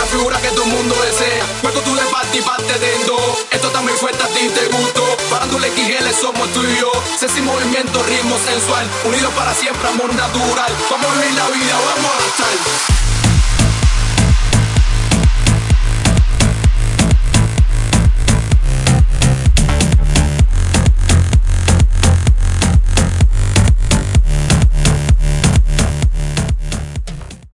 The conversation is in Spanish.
figura que todo el mundo desea. Cuando tú de parte y parte dentro, esto también fuerte a ti te gustó. Farándula XL somos tú y yo. Sexy movimiento, ritmo sensual, unidos para siempre, amor natural. Vamos a vivir la vida, vamos a estar.